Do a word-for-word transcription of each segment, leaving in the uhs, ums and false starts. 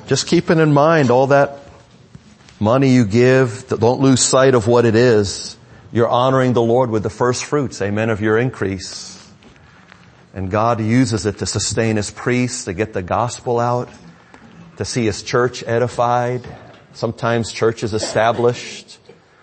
just keeping in mind all that money you give, don't lose sight of what it is. You're honoring the Lord with the first fruits, amen, of your increase. And God uses it to sustain His priests, to get the gospel out, to see His church edified. Sometimes churches established.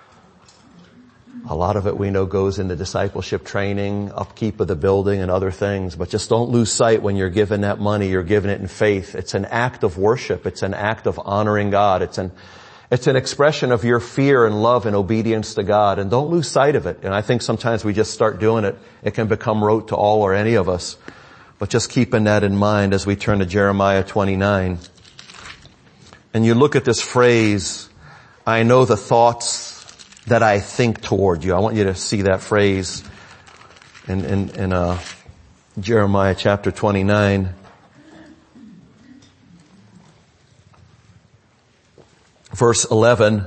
A lot of it we know goes into discipleship training, upkeep of the building and other things. But just don't lose sight when you're giving that money, you're giving it in faith. It's an act of worship. It's an act of honoring God. It's an, it's an expression of your fear and love and obedience to God. And don't lose sight of it. And I think sometimes we just start doing it. It can become rote to all or any of us. But just keeping that in mind as we turn to Jeremiah twenty-nine. And you look at this phrase, I know the thoughts that I think toward you. I want you to see that phrase in, in, in uh, Jeremiah chapter twenty-nine. Verse eleven.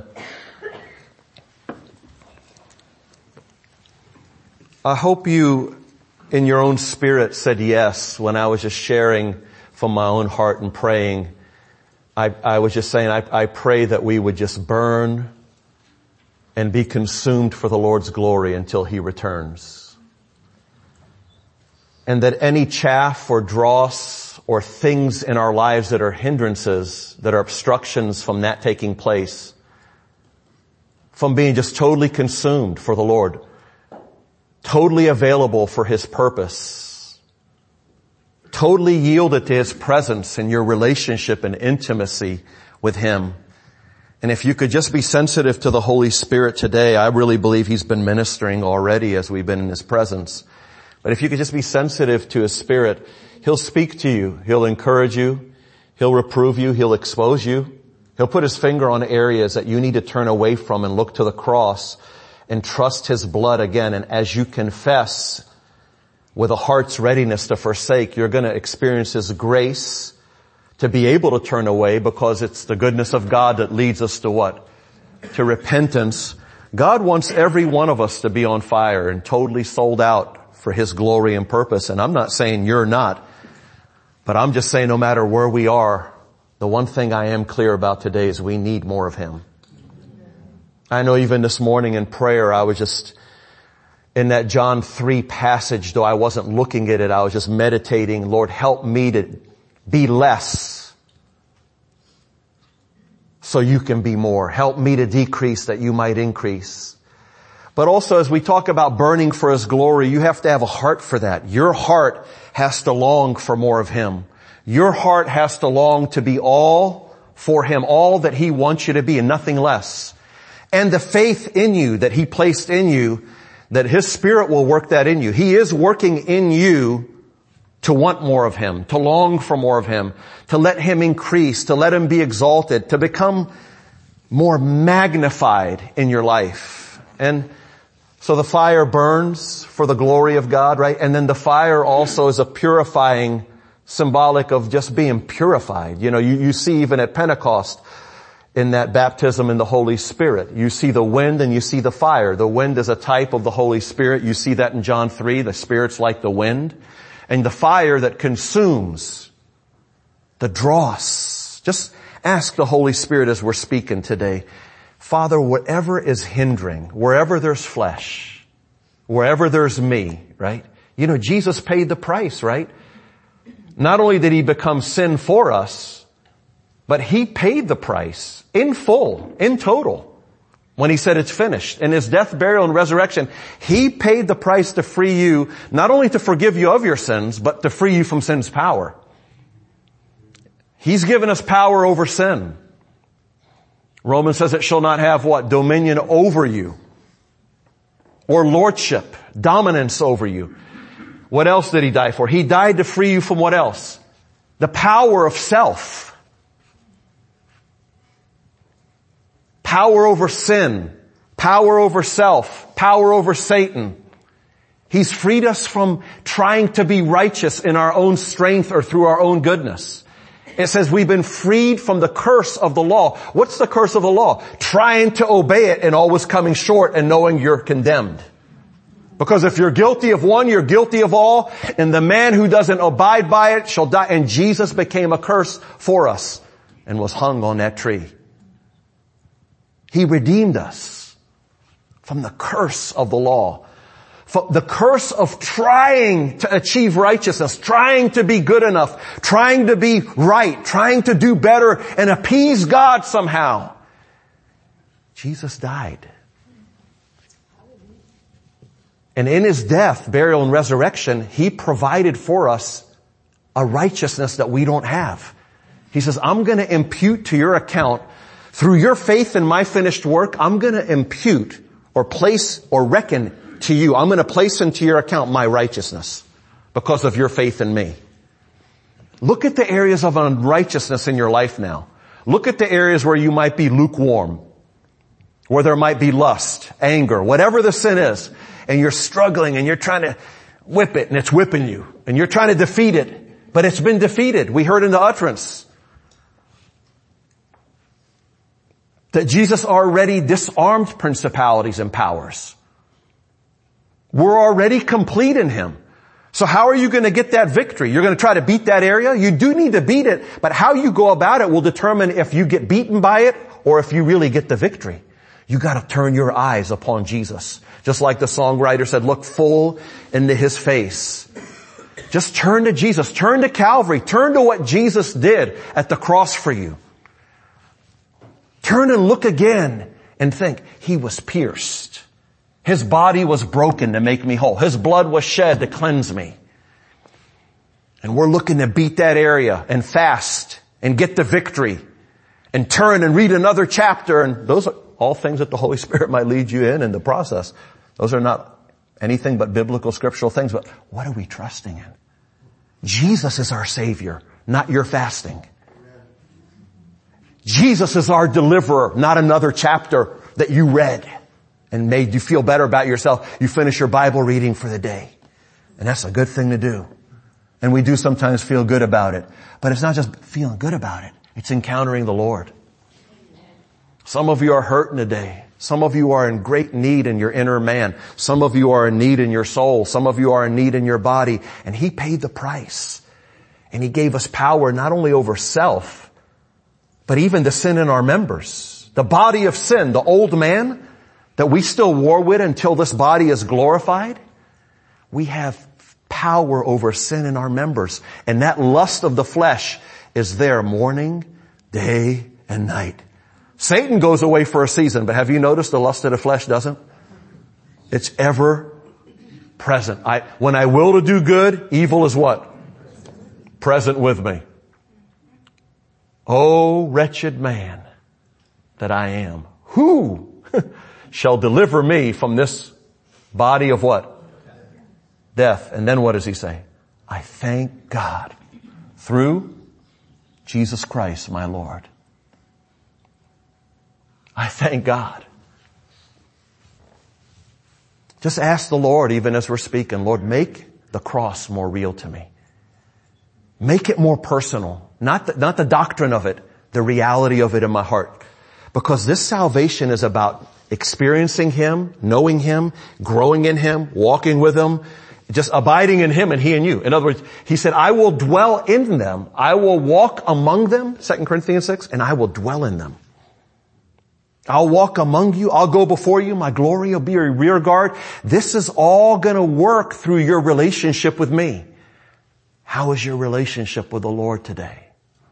I hope you, in your own spirit, said yes when I was just sharing from my own heart and praying. I, I was just saying, I, I pray that we would just burn and be consumed for the Lord's glory until He returns. And that any chaff or dross or things in our lives that are hindrances, that are obstructions from that taking place, from being just totally consumed for the Lord, totally available for His purpose, totally yielded to His presence in your relationship and intimacy with Him. And if you could just be sensitive to the Holy Spirit today, I really believe He's been ministering already as we've been in His presence. But if you could just be sensitive to His Spirit, He'll speak to you. He'll encourage you. He'll reprove you. He'll expose you. He'll put His finger on areas that you need to turn away from and look to the cross and trust His blood again. And as you confess with a heart's readiness to forsake, you're going to experience His grace to be able to turn away, because it's the goodness of God that leads us to what? To repentance. God wants every one of us to be on fire and totally sold out for His glory and purpose. And I'm not saying you're not, but I'm just saying no matter where we are, the one thing I am clear about today is we need more of Him. I know even this morning in prayer, I was just in that John three passage, though I wasn't looking at it, I was just meditating, Lord, help me to be less so you can be more. Help me to decrease that you might increase. But also as we talk about burning for His glory, you have to have a heart for that. Your heart has to long for more of Him. Your heart has to long to be all for Him, all that He wants you to be and nothing less. And the faith in you that He placed in you, that His Spirit will work that in you. He is working in you to want more of Him, to long for more of Him, to let Him increase, to let Him be exalted, to become more magnified in your life. And so the fire burns for the glory of God, right? And then the fire also is a purifying, symbolic of just being purified. You know, you, you see even at Pentecost, in that baptism in the Holy Spirit, you see the wind and you see the fire. The wind is a type of the Holy Spirit. You see that in John three, the Spirit's like the wind. And the fire that consumes, the dross. Just ask the Holy Spirit as we're speaking today, Father, whatever is hindering, wherever there's flesh, wherever there's me, right? You know, Jesus paid the price, right? Not only did He become sin for us, but He paid the price in full, in total. When He said it's finished. In His death, burial, and resurrection, He paid the price to free you, not only to forgive you of your sins, but to free you from sin's power. He's given us power over sin. Romans says it shall not have what? Dominion over you. Or lordship, dominance over you. What else did He die for? He died to free you from what else? The power of self. Power over sin, power over self, power over Satan. He's freed us from trying to be righteous in our own strength or through our own goodness. It says we've been freed from the curse of the law. What's the curse of the law? Trying to obey it and always coming short and knowing you're condemned. Because if you're guilty of one, you're guilty of all. And the man who doesn't abide by it shall die. And Jesus became a curse for us. and was hung on that tree. He redeemed us from the curse of the law, from the curse of trying to achieve righteousness, trying to be good enough, trying to be right, trying to do better and appease God somehow. Jesus died. And in his death, burial, and resurrection, he provided for us a righteousness that we don't have. He says, I'm going to impute to your account, through your faith in my finished work, I'm going to impute or place or reckon to you, I'm going to place into your account my righteousness because of your faith in me. Look at the areas of unrighteousness in your life now. Look at the areas where you might be lukewarm, where there might be lust, anger, whatever the sin is, and you're struggling and you're trying to whip it and it's whipping you, and you're trying to defeat it, but it's been defeated. We heard in the utterance that Jesus already disarmed principalities and powers. We're already complete in him. So how are you going to get that victory? You're going to try to beat that area? You do need to beat it, but how you go about it will determine if you get beaten by it or if you really get the victory. You got to turn your eyes upon Jesus. Just like the songwriter said, look full into his face. Just turn to Jesus. Turn to Calvary. Turn to what Jesus did at the cross for you. Turn and look again and think, he was pierced. His body was broken to make me whole. His blood was shed to cleanse me. And we're looking to beat that area and fast and get the victory and turn and read another chapter. And those are all things that the Holy Spirit might lead you in in the process. Those are not anything but biblical scriptural things. But what are we trusting in? Jesus is our Savior, not your fasting. Jesus is our deliverer, not another chapter that you read and made you feel better about yourself. You finish your Bible reading for the day. And that's a good thing to do. And we do sometimes feel good about it. But it's not just feeling good about it. It's encountering the Lord. Some of you are hurting today. Some of you are in great need in your inner man. Some of you are in need in your soul. Some of you are in need in your body. And he paid the price. And he gave us power not only over self, but even the sin in our members. The body of sin, the old man that we still war with until this body is glorified. We have power over sin in our members. And that lust of the flesh is there morning, day, and night. Satan goes away for a season, but have you noticed the lust of the flesh doesn't? It's ever present. I, when I will to do good, evil is what? Present with me. Oh, wretched man that I am. Who shall deliver me from this body of what? Death. And then what does he say? I thank God through Jesus Christ, my Lord. I thank God. Just ask the Lord, even as we're speaking, Lord, make the cross more real to me. Make it more personal. Not the, not the doctrine of it, the reality of it in my heart. Because this salvation is about experiencing him, knowing him, growing in him, walking with him, just abiding in him and he in you. In other words, he said, I will dwell in them. I will walk among them, Second Corinthians six, and I will dwell in them. I'll walk among you. I'll go before you. My glory will be your rear guard. This is all going to work through your relationship with me. How is your relationship with the Lord today?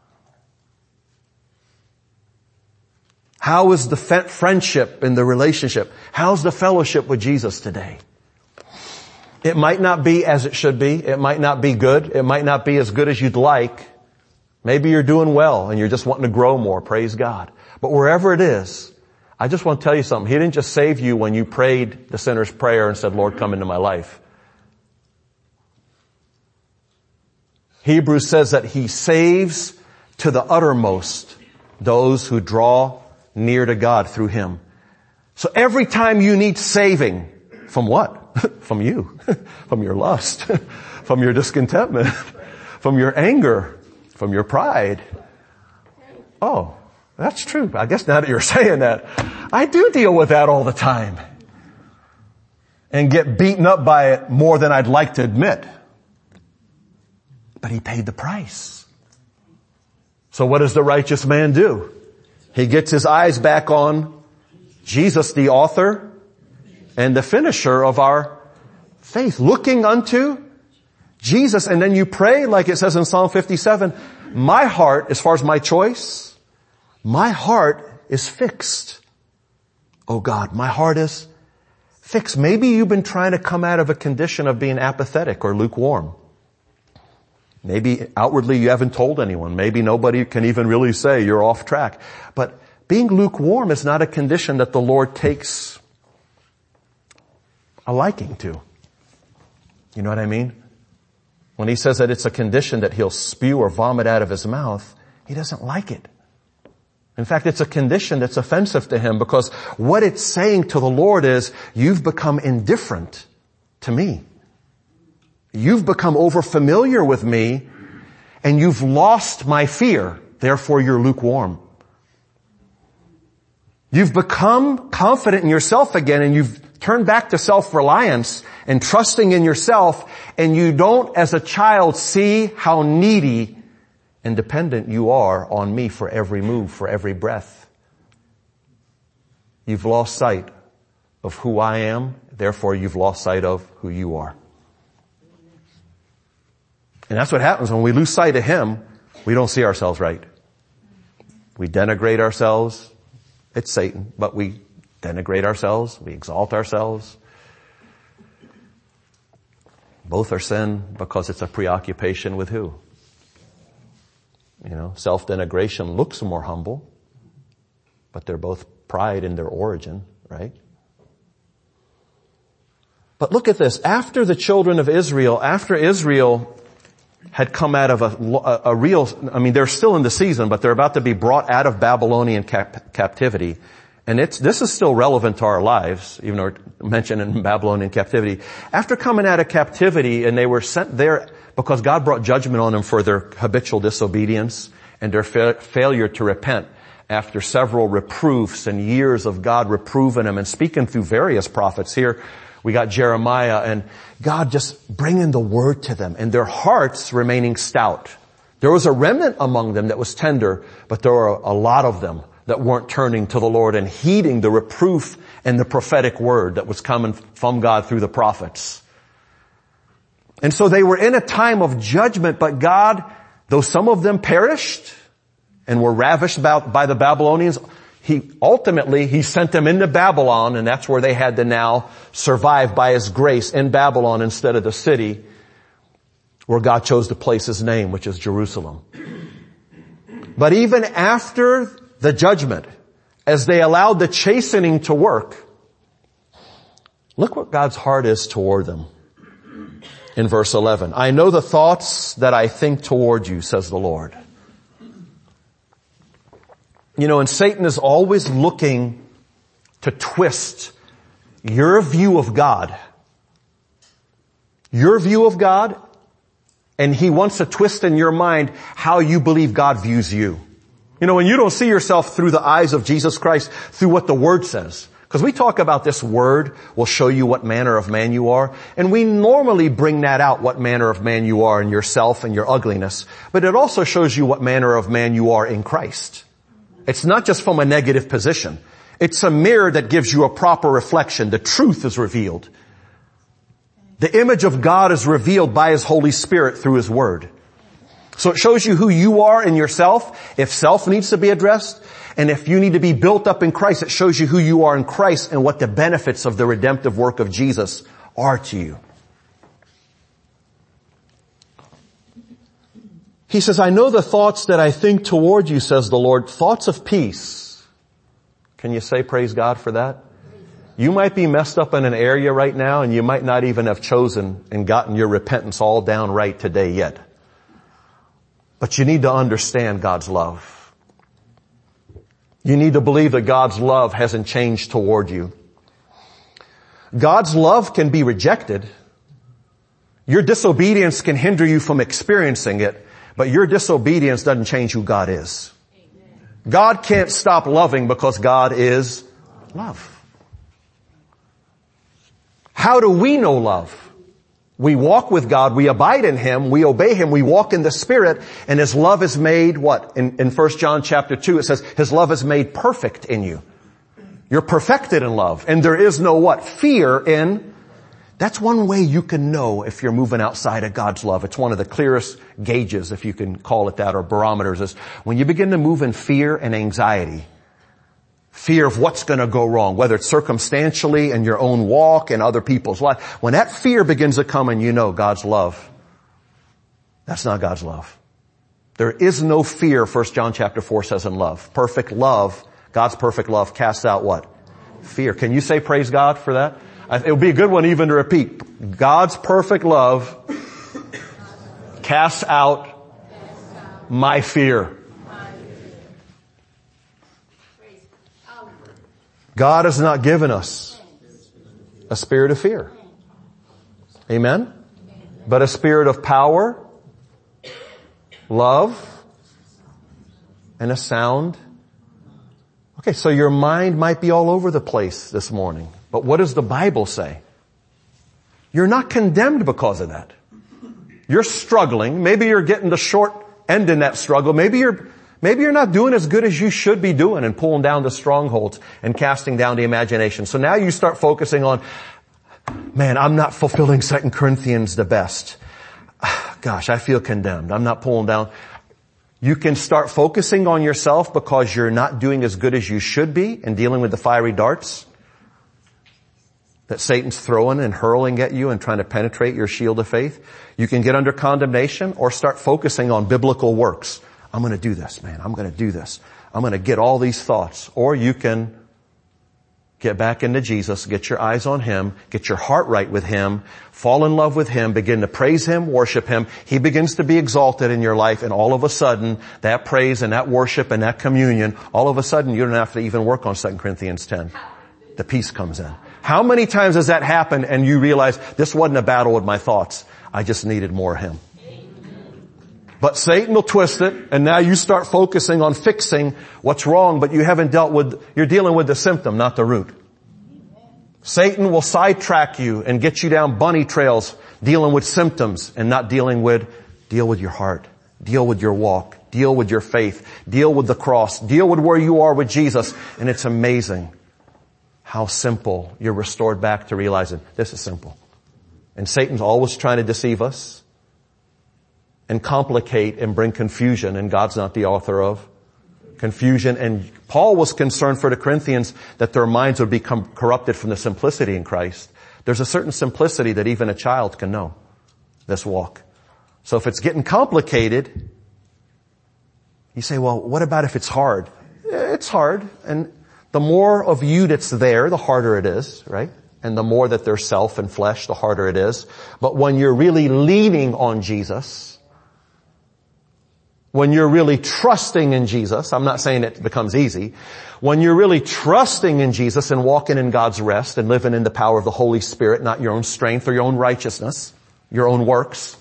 How is the friendship and the relationship? How's the fellowship with Jesus today? It might not be as it should be. It might not be good. It might not be as good as you'd like. Maybe you're doing well and you're just wanting to grow more. Praise God. But wherever it is, I just want to tell you something. He didn't just save you when you prayed the sinner's prayer and said, Lord, come into my life. Hebrews says that he saves to the uttermost those who draw near to God through him. So every time you need saving, from what? From you, from your lust, from your discontentment, from your anger, from your pride. Oh, that's true. I guess now that you're saying that, I do deal with that all the time and get beaten up by it more than I'd like to admit. But he paid the price. So what does the righteous man do? He gets his eyes back on Jesus, the author and the finisher of our faith, looking unto Jesus. And then you pray like it says in Psalm fifty-seven, my heart, as far as my choice, my heart is fixed. Oh God, my heart is fixed. Maybe you've been trying to come out of a condition of being apathetic or lukewarm. Maybe outwardly you haven't told anyone. Maybe nobody can even really say you're off track. But being lukewarm is not a condition that the Lord takes a liking to. You know what I mean? When he says that it's a condition that he'll spew or vomit out of his mouth, he doesn't like it. In fact, it's a condition that's offensive to him, because what it's saying to the Lord is, you've become indifferent to me. You've become overfamiliar with me, and you've lost my fear. Therefore, you're lukewarm. You've become confident in yourself again, and you've turned back to self-reliance and trusting in yourself, and you don't, as a child, see how needy and dependent you are on me for every move, for every breath. You've lost sight of who I am, therefore you've lost sight of who you are. And that's what happens when we lose sight of him. We don't see ourselves right. We denigrate ourselves. It's Satan, but we denigrate ourselves. We exalt ourselves. Both are sin because it's a preoccupation with who? You know, self-denigration looks more humble, but they're both pride in their origin, right? But look at this. After the children of Israel, after Israel had come out of a, a, a real, I mean, they're still in the season, but they're about to be brought out of Babylonian cap, captivity. And it's, this is still relevant to our lives, even though we're mentioned in Babylonian captivity. After coming out of captivity, and they were sent there because God brought judgment on them for their habitual disobedience and their fa- failure to repent after several reproofs and years of God reproving them and speaking through various prophets. Here we got Jeremiah, and God just bringing the word to them, and their hearts remaining stout. There was a remnant among them that was tender, but there were a lot of them that weren't turning to the Lord and heeding the reproof and the prophetic word that was coming from God through the prophets. And so they were in a time of judgment, but God, though some of them perished and were ravished by the Babylonians, He ultimately, He sent them into Babylon, and that's where they had to now survive by His grace in Babylon instead of the city where God chose to place His name, which is Jerusalem. But even after the judgment, as they allowed the chastening to work, look what God's heart is toward them. In verse eleven, I know the thoughts that I think toward you, says the Lord. You know, and Satan is always looking to twist your view of God. Your view of God, and he wants to twist in your mind how you believe God views you. You know, when you don't see yourself through the eyes of Jesus Christ, through what the Word says. Because we talk about this Word will show you what manner of man you are. And we normally bring that out, what manner of man you are in yourself and your ugliness. But it also shows you what manner of man you are in Christ. It's not just from a negative position. It's a mirror that gives you a proper reflection. The truth is revealed. The image of God is revealed by His Holy Spirit through His Word. So it shows you who you are in yourself, if self needs to be addressed, and if you need to be built up in Christ, it shows you who you are in Christ and what the benefits of the redemptive work of Jesus are to you. He says, I know the thoughts that I think toward you, says the Lord, thoughts of peace. Can you say praise God for that? You might be messed up in an area right now, and you might not even have chosen and gotten your repentance all down right today yet. But you need to understand God's love. You need to believe that God's love hasn't changed toward you. God's love can be rejected. Your disobedience can hinder you from experiencing it, but your disobedience doesn't change who God is. God can't stop loving because God is love. How do we know love? We walk with God, we abide in Him, we obey Him, we walk in the Spirit, and His love is made, what? In, in First John chapter two, it says, His love is made perfect in you. You're perfected in love, and there is no what? Fear in. That's one way you can know if you're moving outside of God's love. It's one of the clearest gauges, if you can call it that, or barometers, is when you begin to move in fear and anxiety. Fear of what's going to go wrong, whether it's circumstantially in your own walk and other people's life. When that fear begins to come and you know God's love, that's not God's love. There is no fear, First John chapter four says, in love. Perfect love, God's perfect love casts out what? Fear. Can you say praise God for that? It would be a good one even to repeat. God's perfect love casts out my fear. God has not given us a spirit of fear. Amen? But a spirit of power, love, and a sound. Okay, so your mind might be all over the place this morning. But what does the Bible say? You're not condemned because of that. You're struggling. Maybe you're getting the short end in that struggle. Maybe you're Maybe you're not doing as good as you should be doing and pulling down the strongholds and casting down the imagination. So now you start focusing on, man, I'm not fulfilling Second Corinthians the best. Gosh, I feel condemned. I'm not pulling down. You can start focusing on yourself because you're not doing as good as you should be in dealing with the fiery darts that Satan's throwing and hurling at you and trying to penetrate your shield of faith. You can get under condemnation or start focusing on biblical works. I'm going to do this, man. I'm going to do this. I'm going to get all these thoughts. Or you can get back into Jesus, get your eyes on Him, get your heart right with Him, fall in love with Him, begin to praise Him, worship Him. He begins to be exalted in your life, and all of a sudden, that praise and that worship and that communion, all of a sudden you don't have to even work on Second Corinthians ten. The peace comes in. How many times has that happened and you realize this wasn't a battle with my thoughts. I just needed more of Him. But Satan will twist it, and now you start focusing on fixing what's wrong, but you haven't dealt with, you're dealing with the symptom, not the root. Satan will sidetrack you and get you down bunny trails, dealing with symptoms and not dealing with, deal with your heart, deal with your walk, deal with your faith, deal with the cross, deal with where you are with Jesus. And it's amazing how simple you're restored back to realizing this is simple. And Satan's always trying to deceive us and complicate and bring confusion, and God's not the author of confusion. And Paul was concerned for the Corinthians that their minds would become corrupted from the simplicity in Christ. There's a certain simplicity that even a child can know, this walk. So if it's getting complicated, you say, well, what about if it's hard? It's hard, and the more of you that's there, the harder it is, right? And the more that there's self and flesh, the harder it is. But when you're really leaning on Jesus, when you're really trusting in Jesus, I'm not saying it becomes easy. When you're really trusting in Jesus and walking in God's rest and living in the power of the Holy Spirit, not your own strength or your own righteousness, your own works.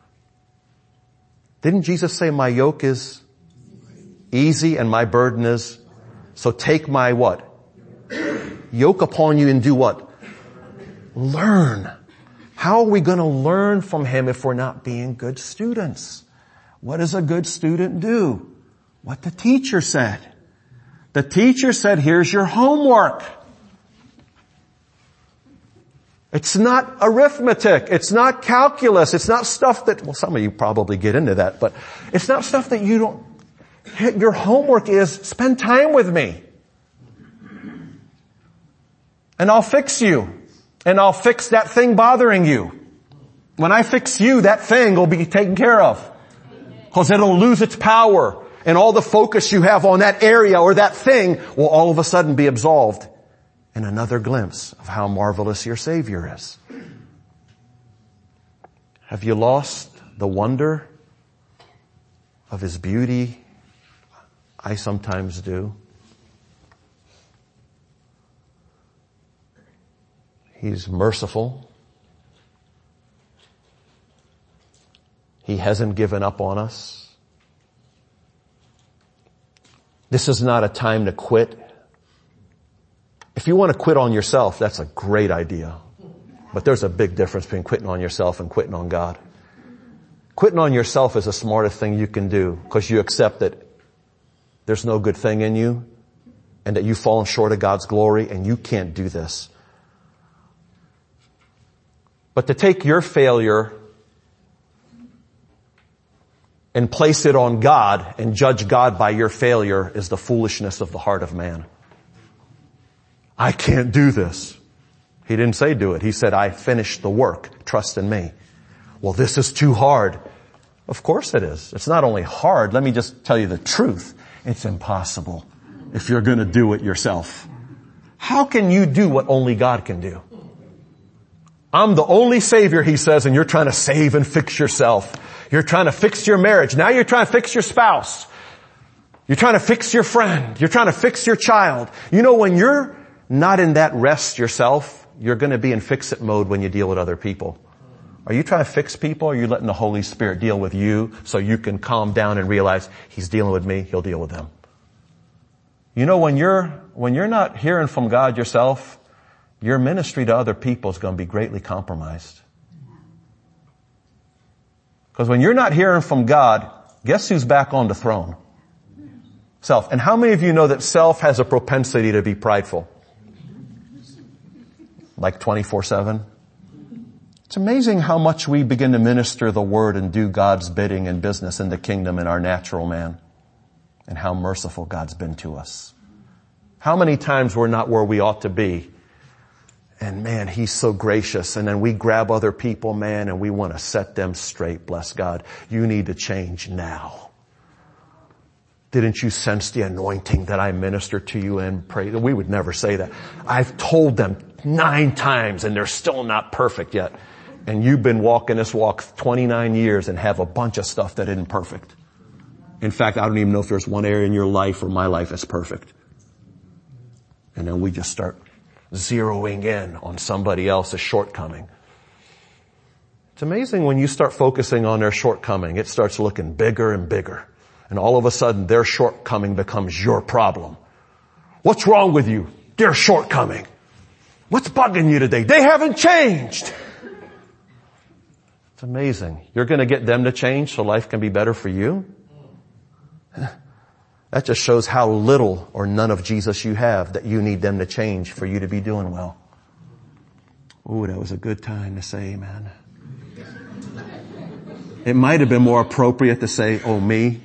Didn't Jesus say, my yoke is easy and my burden is, so take my what? Yoke upon you and do what? Learn. How are we going to learn from Him if we're not being good students? What does a good student do? What the teacher said. The teacher said, here's your homework. It's not arithmetic. It's not calculus. It's not stuff that, well, some of you probably get into that, but it's not stuff that you don't, your homework is spend time with me. And I'll fix you. And I'll fix that thing bothering you. When I fix you, that thing will be taken care of. Because it'll lose its power, and all the focus you have on that area or that thing will all of a sudden be absolved in another glimpse of how marvelous your Savior is. Have you lost the wonder of His beauty? I sometimes do. He's merciful. He hasn't given up on us. This is not a time to quit. If you want to quit on yourself, that's a great idea. But there's a big difference between quitting on yourself and quitting on God. Quitting on yourself is the smartest thing you can do because you accept that there's no good thing in you and that you've fallen short of God's glory and you can't do this. But to take your failure and place it on God and judge God by your failure is the foolishness of the heart of man. I can't do this. He didn't say do it. He said, I finished the work. Trust in me. Well, this is too hard. Of course it is. It's not only hard. Let me just tell you the truth. It's impossible if you're going to do it yourself. How can you do what only God can do? I'm the only Savior, he says, and you're trying to save and fix yourself. You're trying to fix your marriage. Now you're trying to fix your spouse. You're trying to fix your friend. You're trying to fix your child. You know, when you're not in that rest yourself, you're going to be in fix-it mode when you deal with other people. Are you trying to fix people or are you letting the Holy Spirit deal with you so you can calm down and realize he's dealing with me, he'll deal with them? You know, when you're, when you're not hearing from God yourself, your ministry to other people is going to be greatly compromised. Because when you're not hearing from God, guess who's back on the throne? Self. And how many of you know that self has a propensity to be prideful? Like twenty-four seven? It's amazing how much we begin to minister the word and do God's bidding and business in the kingdom in our natural man. And how merciful God's been to us. How many times we're not where we ought to be. And man, he's so gracious. And then we grab other people, man, and we want to set them straight. Bless God. You need to change now. Didn't you sense the anointing that I ministered to you and prayed? We would never say that. I've told them nine times and they're still not perfect yet. And you've been walking this walk twenty-nine years and have a bunch of stuff that isn't perfect. In fact, I don't even know if there's one area in your life or my life that's perfect. And then we just start zeroing in on somebody else's shortcoming. It's amazing when you start focusing on their shortcoming, it starts looking bigger and bigger. And all of a sudden their shortcoming becomes your problem. What's wrong with you? Their shortcoming. What's bugging you today? They haven't changed. It's amazing. You're going to get them to change so life can be better for you? That just shows how little or none of Jesus you have that you need them to change for you to be doing well. Ooh, that was a good time to say amen. It might have been more appropriate to say, oh me.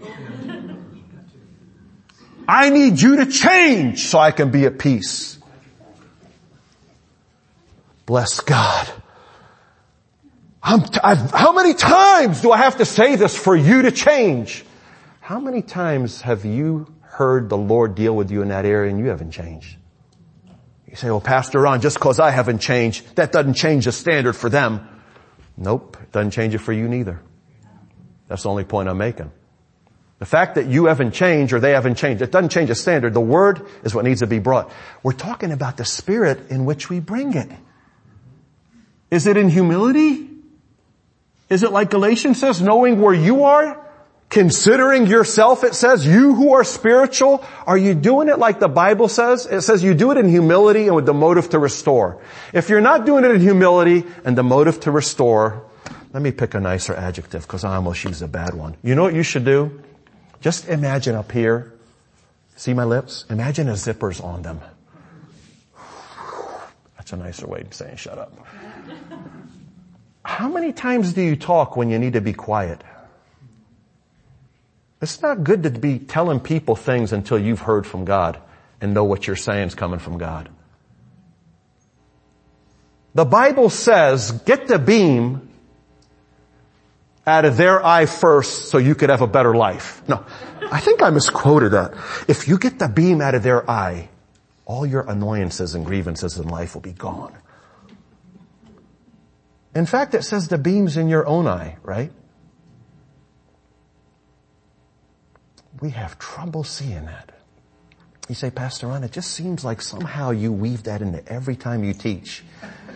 I need you to change so I can be at peace. Bless God. I'm t- I've, how many times do I have to say this for you to change? How many times have you heard the Lord deal with you in that area and you haven't changed? You say, well, Pastor Ron, just because I haven't changed, that doesn't change the standard for them. Nope, it doesn't change it for you neither. That's the only point I'm making. The fact that you haven't changed or they haven't changed, it doesn't change the standard. The word is what needs to be brought. We're talking about the spirit in which we bring it. Is it in humility? Is it like Galatians says, knowing where you are? Considering yourself, it says, you who are spiritual, are you doing it like the Bible says? It says you do it in humility and with the motive to restore. If you're not doing it in humility and the motive to restore, let me pick a nicer adjective because I almost used a bad one. You know what you should do? Just imagine up here, see my lips? Imagine a zipper's on them. That's a nicer way of saying shut up. How many times do you talk when you need to be quiet? It's not good to be telling people things until you've heard from God and know what you're saying is coming from God. The Bible says, get the beam out of their eye first so you could have a better life. No, I think I misquoted that. If you get the beam out of their eye, all your annoyances and grievances in life will be gone. In fact, it says the beam's in your own eye, right? We have trouble seeing that. You say, Pastor Ron, it just seems like somehow you weave that into every time you teach.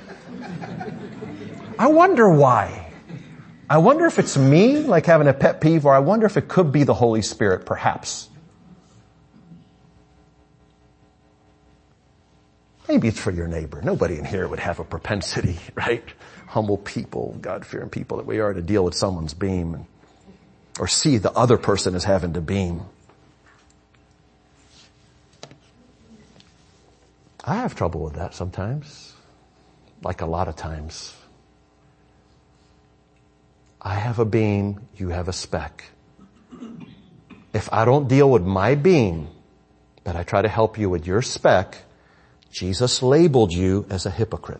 I wonder why. I wonder if it's me, like having a pet peeve, or I wonder if it could be the Holy Spirit, perhaps. Maybe it's for your neighbor. Nobody in here would have a propensity, right? Humble people, God-fearing people that we are to deal with someone's beam or see the other person as having to beam. I have trouble with that sometimes, like a lot of times. I have a beam, you have a speck. If I don't deal with my beam, but I try to help you with your speck, Jesus labeled you as a hypocrite.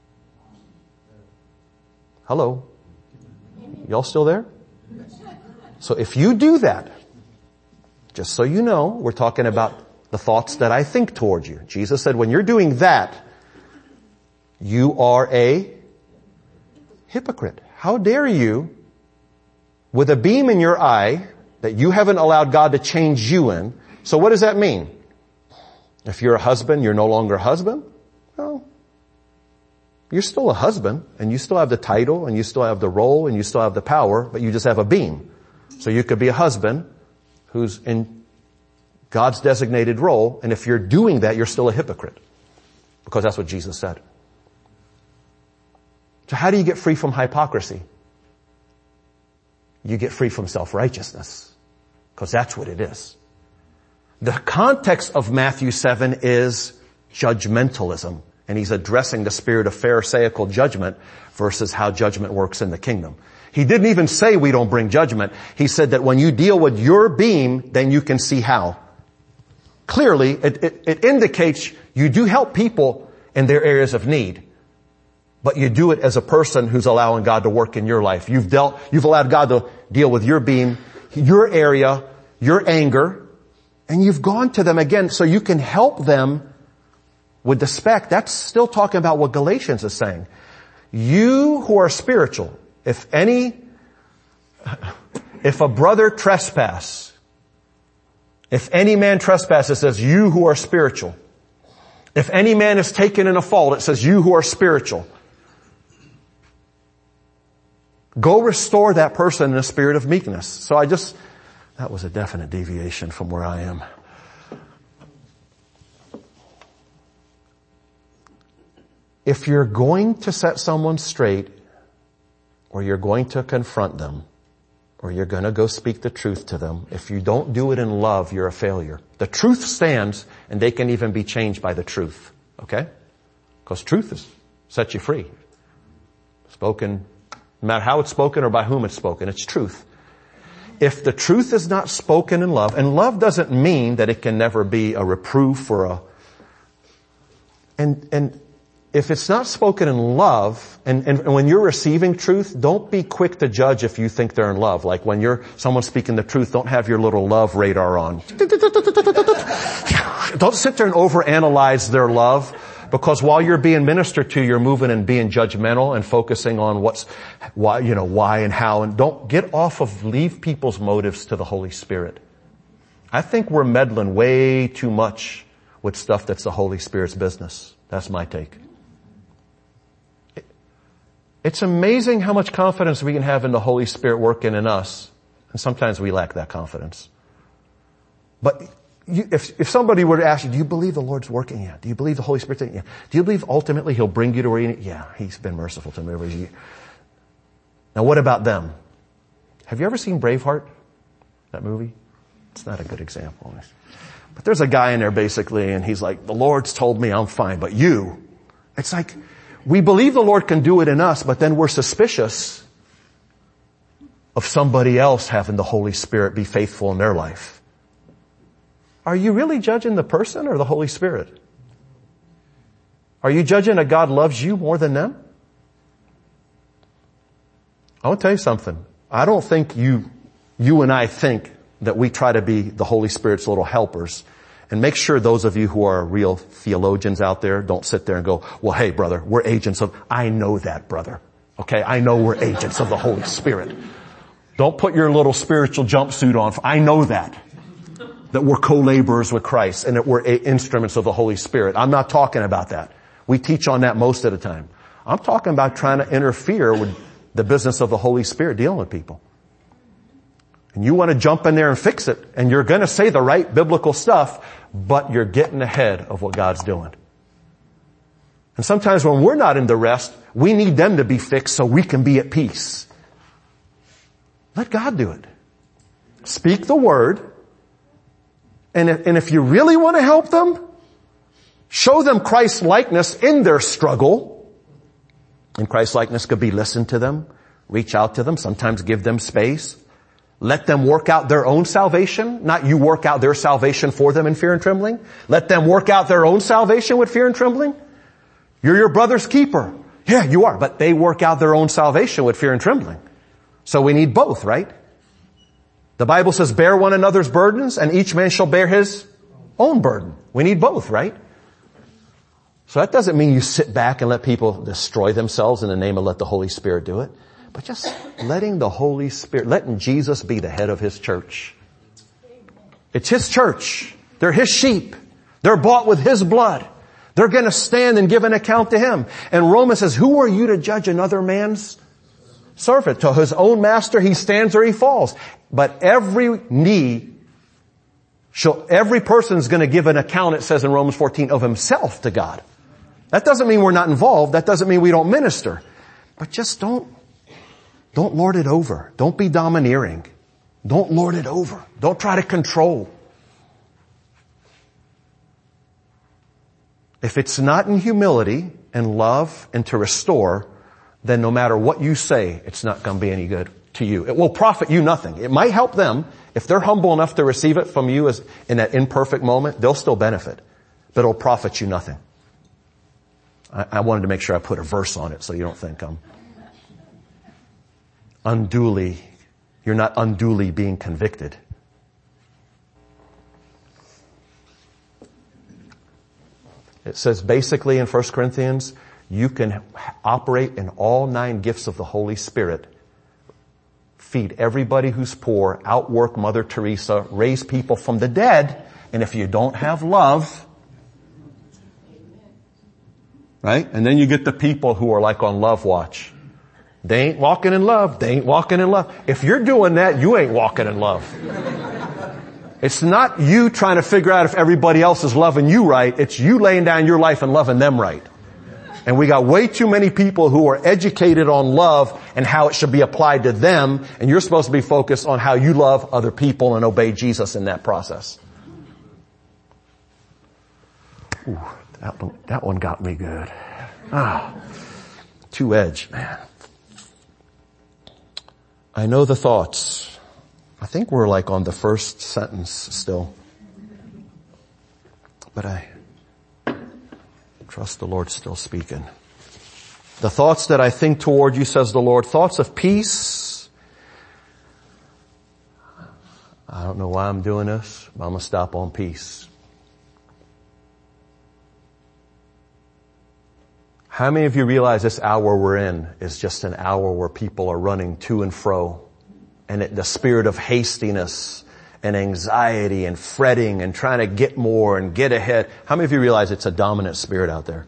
Hello? Y'all still there? So if you do that, just so you know, we're talking about the thoughts that I think towards you. Jesus said, when you're doing that, you are a hypocrite. How dare you, with a beam in your eye that you haven't allowed God to change you in. So what does that mean? If you're a husband, you're no longer a husband? No. You're still a husband, and you still have the title, and you still have the role, and you still have the power, but you just have a beam. So you could be a husband who's in God's designated role, and if you're doing that, you're still a hypocrite. Because that's what Jesus said. So how do you get free from hypocrisy? You get free from self-righteousness. Because that's what it is. The context of Matthew seven is judgmentalism. And he's addressing the spirit of pharisaical judgment versus how judgment works in the kingdom. He didn't even say we don't bring judgment. He said that when you deal with your beam, then you can see how. Clearly, it, it, it indicates you do help people in their areas of need. But you do it as a person who's allowing God to work in your life. You've dealt, you've allowed God to deal with your beam, your area, your anger, and you've gone to them again so you can help them with the speck. That's still talking about what Galatians is saying. You who are spiritual, if any, if a brother trespass, if any man trespass, it says you who are spiritual. If any man is taken in a fault, it says you who are spiritual. Go restore that person in a spirit of meekness. So I just, that was a definite deviation from where I am. If you're going to set someone straight, or you're going to confront them, or you're going to go speak the truth to them, if you don't do it in love, you're a failure. The truth stands, and they can even be changed by the truth. Okay? Because truth is, sets you free. Spoken, no matter how it's spoken or by whom it's spoken, it's truth. If the truth is not spoken in love, and love doesn't mean that it can never be a reproof or a, and, and, if it's not spoken in love, and, and, and when you're receiving truth, don't be quick to judge if you think they're in love. Like when you're, someone's speaking the truth, don't have your little love radar on. Don't sit there and overanalyze their love, because while you're being ministered to, you're moving and being judgmental and focusing on what's, why, you know, why and how, and don't get off of, leave people's motives to the Holy Spirit. I think we're meddling way too much with stuff that's the Holy Spirit's business. That's my take. It's amazing how much confidence we can have in the Holy Spirit working in us. And sometimes we lack that confidence. But you, if, if somebody were to ask you, do you believe the Lord's working? Yeah. Do you believe the Holy Spirit's in you? Do you believe ultimately He'll bring you to where you need? Yeah, He's been merciful to me. Now what about them? Have you ever seen Braveheart? That movie? It's not a good example. But there's a guy in there basically, and he's like, the Lord's told me I'm fine, but you. It's like, we believe the Lord can do it in us, but then we're suspicious of somebody else having the Holy Spirit be faithful in their life. Are you really judging the person or the Holy Spirit? Are you judging that God loves you more than them? I want to tell you something. I don't think you, you and I think that we try to be the Holy Spirit's little helpers. And make sure those of you who are real theologians out there don't sit there and go, well, hey, brother, we're agents of, I know that, brother. Okay, I know we're agents of the Holy Spirit. Don't put your little spiritual jumpsuit on. I know that. That we're co-laborers with Christ and that we're instruments of the Holy Spirit. I'm not talking about that. We teach on that most of the time. I'm talking about trying to interfere with the business of the Holy Spirit dealing with people. And you want to jump in there and fix it, and you're going to say the right biblical stuff, but you're getting ahead of what God's doing. And sometimes when we're not in the rest, we need them to be fixed so we can be at peace. Let God do it. Speak the word. And if, and if you really want to help them, show them Christ's likeness in their struggle. And Christ's likeness could be listen to them, reach out to them, sometimes give them space. Let them work out their own salvation, not you work out their salvation for them in fear and trembling. Let them work out their own salvation with fear and trembling. You're your brother's keeper. Yeah, you are, but they work out their own salvation with fear and trembling. So we need both, right? The Bible says, bear one another's burdens, and each man shall bear his own burden. We need both, right? So that doesn't mean you sit back and let people destroy themselves in the name of let the Holy Spirit do it. But just letting the Holy Spirit, letting Jesus be the head of His church. It's His church. They're His sheep. They're bought with His blood. They're going to stand and give an account to Him. And Romans says, who are you to judge another man's servant? To his own master he stands or he falls. But every knee shall, every person is going to give an account, it says in Romans fourteen, of himself to God. That doesn't mean we're not involved. That doesn't mean we don't minister. But just don't, don't lord it over. Don't be domineering. Don't lord it over. Don't try to control. If it's not in humility and love and to restore, then no matter what you say, it's not going to be any good to you. It will profit you nothing. It might help them. If they're humble enough to receive it from you as in that imperfect moment, they'll still benefit. But it'll profit you nothing. I, I wanted to make sure I put a verse on it so you don't think I'm unduly, you're not unduly being convicted. It says basically in First Corinthians, you can operate in all nine gifts of the Holy Spirit. Feed everybody who's poor, outwork Mother Teresa, raise people from the dead, and if you don't have love, right? And then you get the people who are like on love watch. They ain't walking in love. They ain't walking in love. If you're doing that, you ain't walking in love. It's not you trying to figure out if everybody else is loving you right. It's you laying down your life and loving them right. And we got way too many people who are educated on love and how it should be applied to them. And you're supposed to be focused on how you love other people and obey Jesus in that process. Ooh, that one, that one got me good. Ah, two-edged, man. I know the thoughts. I think we're like on the first sentence still. But I trust the Lord's still speaking. The thoughts that I think toward you, says the Lord, thoughts of peace. I don't know why I'm doing this, but I'm going to stop on peace. How many of you realize this hour we're in is just an hour where people are running to and fro? And it, the spirit of hastiness and anxiety and fretting and trying to get more and get ahead. How many of you realize it's a dominant spirit out there?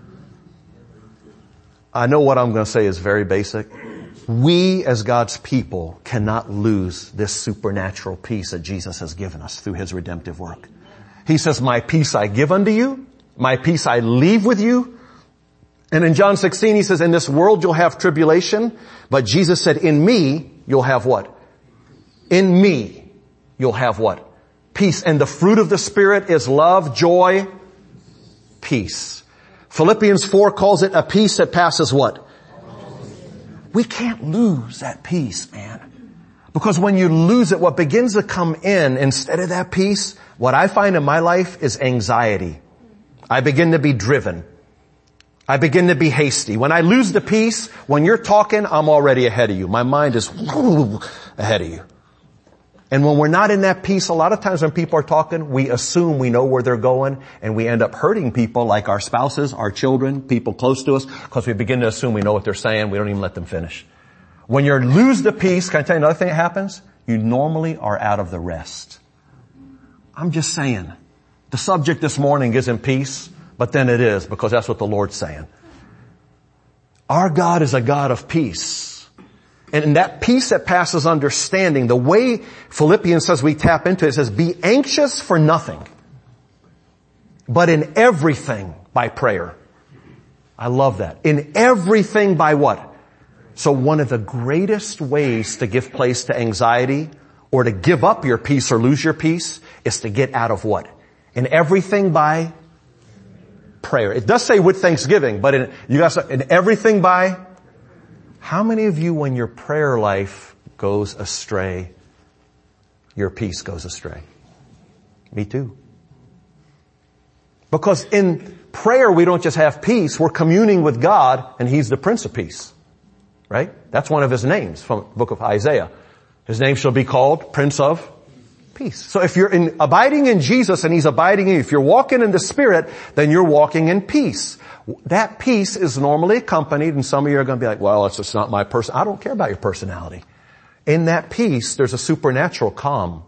I know what I'm going to say is very basic. We as God's people cannot lose this supernatural peace that Jesus has given us through His redemptive work. He says, my peace I give unto you. My peace I leave with you. And in John sixteen, He says, in this world you'll have tribulation. But Jesus said, in me, you'll have what? In me, you'll have what? Peace. And the fruit of the Spirit is love, joy, peace. Philippians four calls it a peace that passes what? We can't lose that peace, man. Because when you lose it, what begins to come in instead of that peace, what I find in my life is anxiety. I begin to be driven. I begin to be hasty. When I lose the peace, when you're talking, I'm already ahead of you. My mind is ahead of you. And when we're not in that peace, a lot of times when people are talking, we assume we know where they're going, and we end up hurting people like our spouses, our children, people close to us, because we begin to assume we know what they're saying. We don't even let them finish. When you lose the peace, can I tell you another thing that happens? You normally are out of the rest. I'm just saying. The subject this morning isn't peace, but then it is, because that's what the Lord's saying. Our God is a God of peace. And in that peace that passes understanding, the way Philippians says we tap into it, it says, be anxious for nothing, but in everything by prayer. I love that. In everything by what? So one of the greatest ways to give place to anxiety or to give up your peace or lose your peace is to get out of what? In everything by prayer. It does say with thanksgiving, but in, you guys, in everything by, how many of you when your prayer life goes astray, your peace goes astray? Me too. Because in prayer we don't just have peace, we're communing with God and He's the Prince of Peace. Right? That's one of His names from the book of Isaiah. His name shall be called Prince of Peace. So if you're in, abiding in Jesus and He's abiding in you, if you're walking in the Spirit, then you're walking in peace. That peace is normally accompanied, and some of you are going to be like, well, it's just not my person. I don't care about your personality. In that peace, there's a supernatural calm.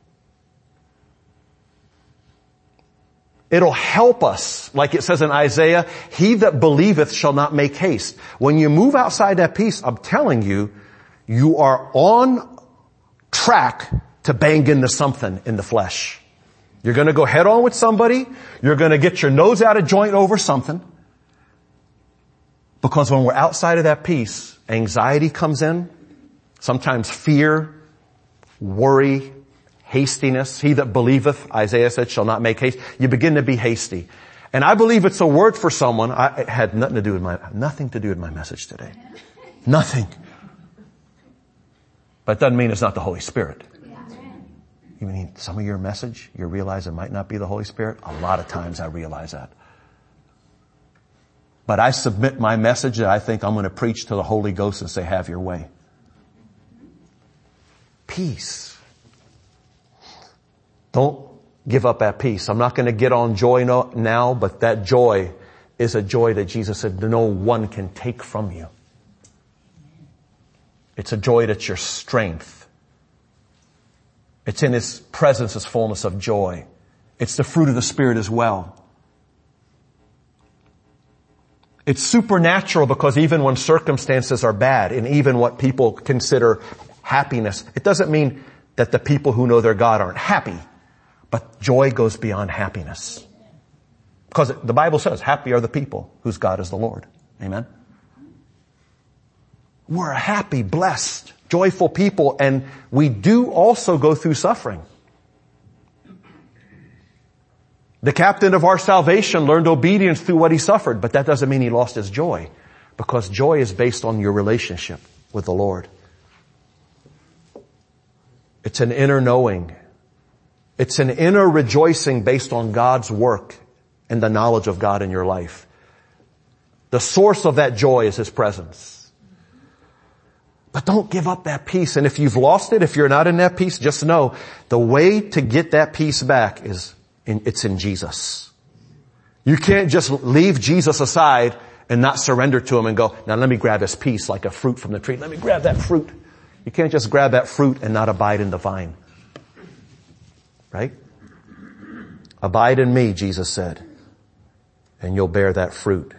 It'll help us, like it says in Isaiah, he that believeth shall not make haste. When you move outside that peace, I'm telling you, you are on track to bang into something in the flesh. You're going to go head on with somebody. You're going to get your nose out of joint over something. Because when we're outside of that peace, anxiety comes in, sometimes fear, worry, hastiness. He that believeth, Isaiah said, shall not make haste. You begin to be hasty. And I believe it's a word for someone. I, it had nothing to do with my, nothing to do with my message today. Nothing. But it doesn't mean it's not the Holy Spirit. You mean some of your message, you realize it might not be the Holy Spirit? A lot of times I realize that. But I submit my message that I think I'm going to preach to the Holy Ghost and say, have your way. Peace. Don't give up that peace. I'm not going to get on joy no, now, but that joy is a joy that Jesus said no one can take from you. It's a joy that's your strength. It's in His presence is fullness of joy. It's the fruit of the Spirit as well. It's supernatural because even when circumstances are bad and even what people consider happiness, it doesn't mean that the people who know their God aren't happy. But joy goes beyond happiness. Because the Bible says, happy are the people whose God is the Lord. Amen? We're a happy, blessed, joyful people, and we do also go through suffering. The captain of our salvation learned obedience through what he suffered, but that doesn't mean he lost his joy, because joy is based on your relationship with the Lord. It's an inner knowing. It's an inner rejoicing based on God's work and the knowledge of God in your life. The source of that joy is His presence. But don't give up that peace. And if you've lost it, if you're not in that peace, just know the way to get that peace back is in, it's in Jesus. You can't just leave Jesus aside and not surrender to Him and go, now let me grab His peace like a fruit from the tree. Let me grab that fruit. You can't just grab that fruit and not abide in the vine. Right? Abide in me, Jesus said, and you'll bear that fruit.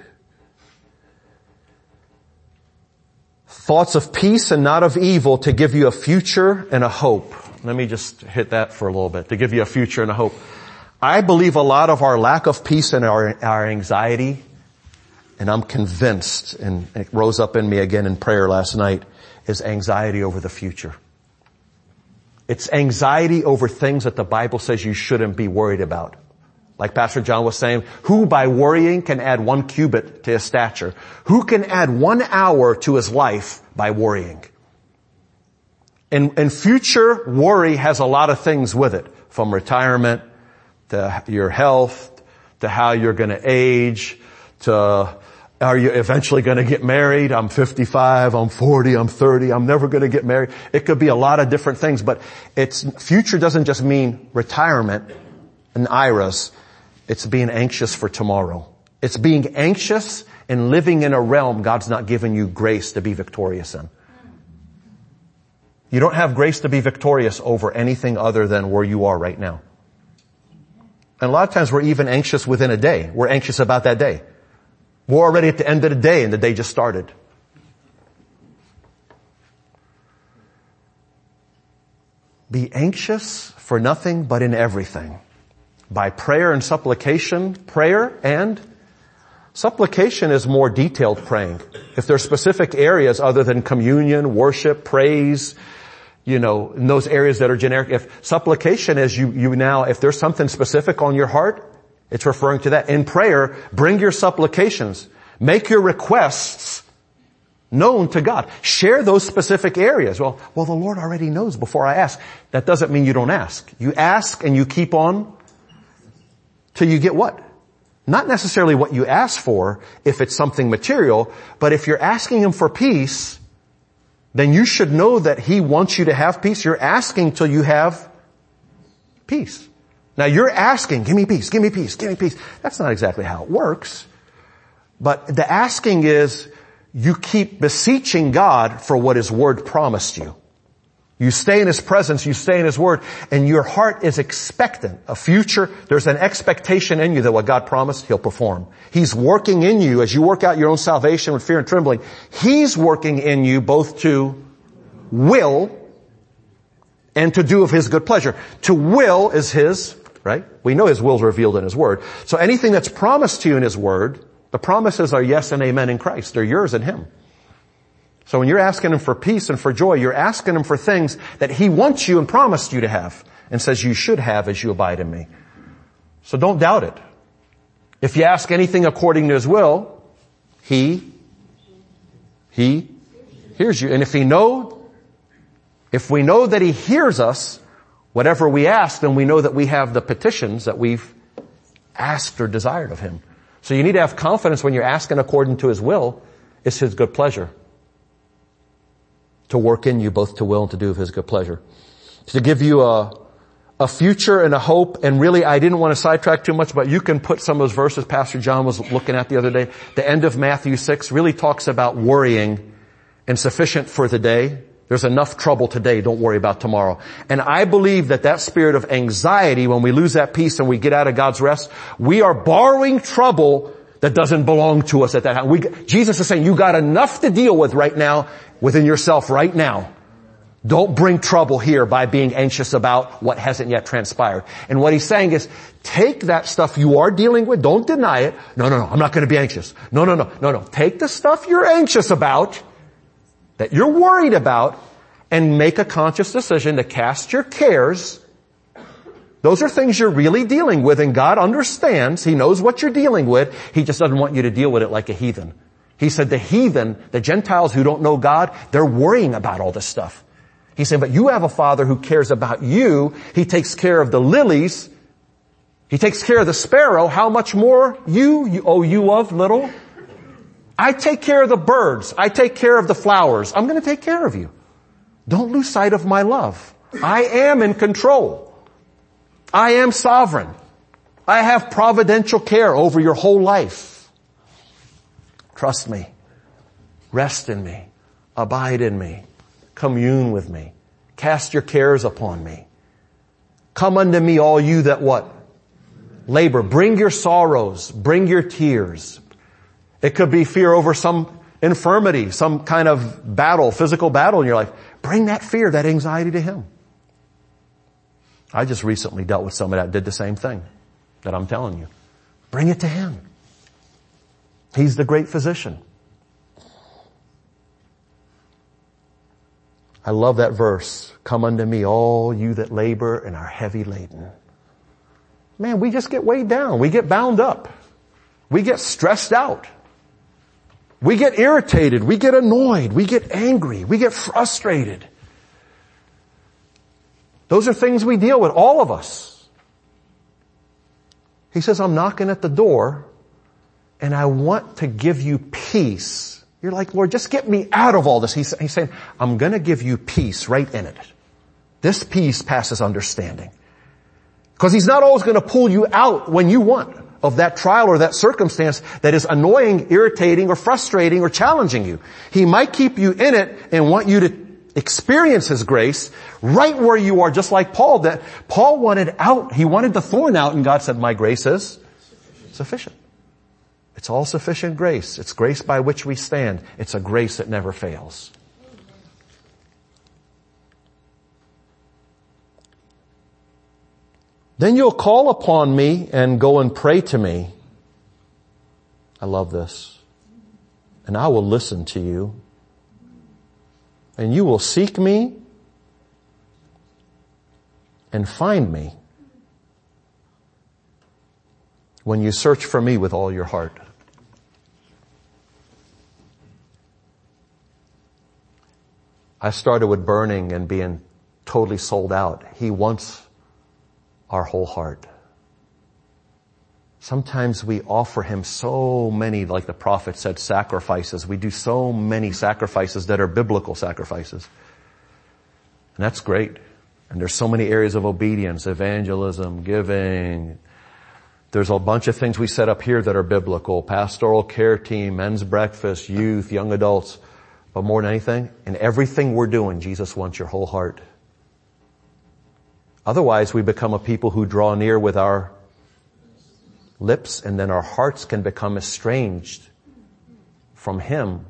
Thoughts of peace and not of evil to give you a future and a hope. Let me just hit that for a little bit. To give you a future and a hope. I believe a lot of our lack of peace and our, our anxiety, and I'm convinced, and it rose up in me again in prayer last night, is anxiety over the future. It's anxiety over things that the Bible says you shouldn't be worried about. Like Pastor John was saying, who by worrying can add one cubit to his stature? Who can add one hour to his life by worrying? And, and future worry has a lot of things with it, from retirement to your health, to how you're going to age, to are you eventually going to get married? I'm fifty-five, I'm forty, I'm thirty, I'm never going to get married. It could be a lot of different things, but it's, future doesn't just mean retirement and I R As. It's being anxious for tomorrow. It's being anxious and living in a realm God's not given you grace to be victorious in. You don't have grace to be victorious over anything other than where you are right now. And a lot of times we're even anxious within a day. We're anxious about that day. We're already at the end of the day and the day just started. Be anxious for nothing but in everything. By prayer and supplication, prayer and Supplication is more detailed praying. If there are specific areas other than communion, worship, praise, you know, in those areas that are generic, if supplication is you, you now, if there's something specific on your heart, it's referring to that. In prayer, bring your supplications. Make your requests known to God. Share those specific areas. Well, well, the Lord already knows before I ask. That doesn't mean you don't ask. You ask and you keep on till you get what? Not necessarily what you ask for if it's something material, but if you're asking Him for peace, then you should know that He wants you to have peace. You're asking till you have peace. Now you're asking, give me peace, give me peace, give me peace. That's not exactly how it works. But the asking is, you keep beseeching God for what His Word promised you. You stay in His presence, you stay in His Word, and your heart is expectant. A future, there's an expectation in you that what God promised, He'll perform. He's working in you as you work out your own salvation with fear and trembling. He's working in you both to will and to do of His good pleasure. To will is His, right? We know His will is revealed in His Word. So anything that's promised to you in His Word, the promises are yes and amen in Christ. They're yours in Him. So when you're asking Him for peace and for joy, you're asking Him for things that He wants you and promised you to have and says you should have as you abide in me. So don't doubt it. If you ask anything according to His will, He, He hears you. And if He know, if we know that He hears us, whatever we ask, then we know that we have the petitions that we've asked or desired of Him. So you need to have confidence when you're asking according to His will. It's His good pleasure to work in you both to will and to do of His good pleasure. To give you a, a future and a hope, and really I didn't want to sidetrack too much, but you can put some of those verses Pastor John was looking at the other day. The end of Matthew six really talks about worrying and sufficient for the day. There's enough trouble today, don't worry about tomorrow. And I believe that that spirit of anxiety, when we lose that peace and we get out of God's rest, we are borrowing trouble that doesn't belong to us at that time. We, Jesus is saying, you got enough to deal with right now, within yourself right now. Don't bring trouble here by being anxious about what hasn't yet transpired. And what He's saying is, take that stuff you are dealing with, don't deny it. No, no, no, I'm not going to be anxious. No, no, no, no, no. Take the stuff you're anxious about, that you're worried about, and make a conscious decision to cast your cares. Those are things you're really dealing with, and God understands. He knows what you're dealing with. He just doesn't want you to deal with it like a heathen. He said the heathen, the Gentiles who don't know God, they're worrying about all this stuff. He said, but you have a Father who cares about you. He takes care of the lilies. He takes care of the sparrow. How much more you, you oh, you of little? I take care of the birds. I take care of the flowers. I'm going to take care of you. Don't lose sight of my love. I am in control. I am sovereign. I have providential care over your whole life. Trust me. Rest in me. Abide in me. Commune with me. Cast your cares upon me. Come unto me, all you that what? Labor. Bring your sorrows. Bring your tears. It could be fear over some infirmity, some kind of battle, physical battle in your life. Bring that fear, that anxiety to Him. I just recently dealt with somebody that did the same thing that I'm telling you. Bring it to Him. He's the great physician. I love that verse. Come unto me, all you that labor and are heavy laden. Man, we just get weighed down. We get bound up. We get stressed out. We get irritated. We get annoyed. We get angry. We get frustrated. Those are things we deal with, all of us. He says, I'm knocking at the door and I want to give you peace. You're like, Lord, just get me out of all this. He's, he's saying, I'm going to give you peace right in it. This peace passes understanding. Because He's not always going to pull you out when you want of that trial or that circumstance that is annoying, irritating, or frustrating, or challenging you. He might keep you in it and want you to experience His grace right where you are, just like Paul. That Paul wanted out. He wanted the thorn out, and God said, my grace is sufficient. It's all sufficient grace. It's grace by which we stand. It's a grace that never fails. Then you'll call upon me and go and pray to me. I love this. And I will listen to you. And you will seek me and find me when you search for me with all your heart. I started with burning and being totally sold out. He wants our whole heart. Sometimes we offer him so many, like the prophet said, sacrifices. We do so many sacrifices that are biblical sacrifices. And that's great. And there's so many areas of obedience, evangelism, giving. There's a bunch of things we set up here that are biblical. Pastoral care team, men's breakfast, youth, young adults. But more than anything, in everything we're doing, Jesus wants your whole heart. Otherwise, we become a people who draw near with our lips, and then our hearts can become estranged from him.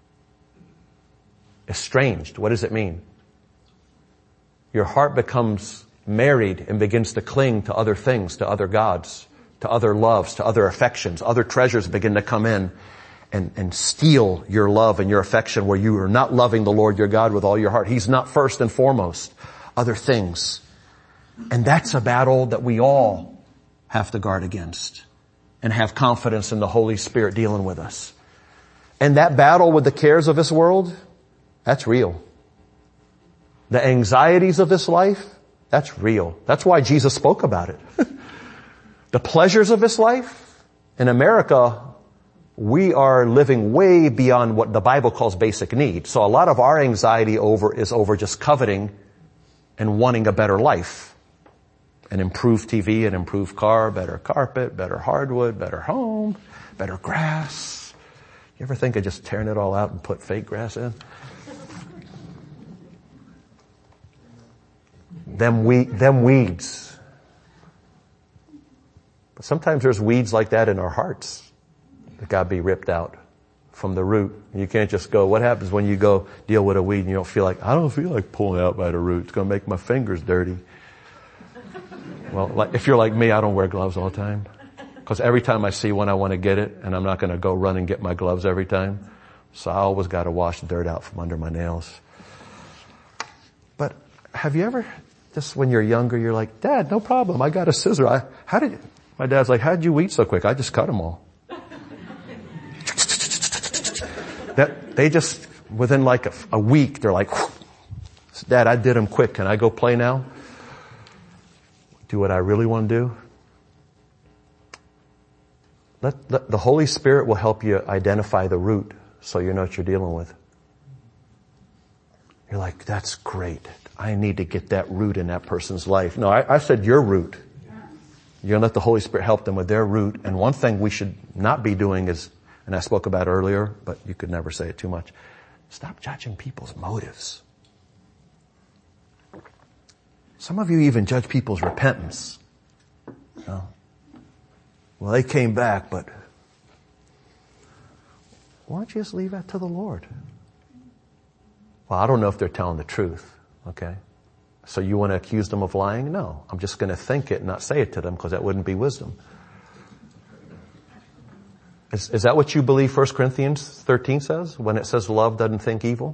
Estranged, what does it mean? Your heart becomes married and begins to cling to other things, to other gods, to other loves, to other affections. Other treasures begin to come in and, and steal your love and your affection, where you are not loving the Lord your God with all your heart. He's not first and foremost. Other things. And that's a battle that we all have to guard against and have confidence in the Holy Spirit dealing with us. And that battle with the cares of this world, that's real. The anxieties of this life, that's real. That's why Jesus spoke about it. The pleasures of this life, in America, we are living way beyond what the Bible calls basic need. So a lot of our anxiety over is over just coveting and wanting a better life. An improved T V, an improved car, better carpet, better hardwood, better home, better grass. You ever think of just tearing it all out and put fake grass in? Them we, them weeds. But sometimes there's weeds like that in our hearts that got to be ripped out from the root. You can't just go, what happens when you go deal with a weed and you don't feel like, I don't feel like pulling out by the root. It's going to make my fingers dirty. Well, like, if you're like me, I don't wear gloves all the time. Because every time I see one, I want to get it, and I'm not going to go run and get my gloves every time. So I always got to wash the dirt out from under my nails. But have you ever, just when you're younger, you're like, Dad, no problem. I got a scissor. I, how did, my dad's like, how did you weed so quick? I just cut them all. That, they just, within like a, a week, they're like, Dad, I did them quick. Can I go play now? Do what I really want to do? Let, let, the Holy Spirit will help you identify the root so you know what you're dealing with. You're like, that's great. I need to get that root in that person's life. No, I, I said your root. You're going to let the Holy Spirit help them with their root. And one thing we should not be doing is, and I spoke about earlier, but you could never say it too much, stop judging people's motives. Some of you even judge people's repentance. You know? Well, they came back, but why don't you just leave that to the Lord? Well, I don't know if they're telling the truth, okay? So you want to accuse them of lying? No. I'm just going to think it and not say it to them because that wouldn't be wisdom. Is, is that what you believe First Corinthians thirteen says when it says love doesn't think evil?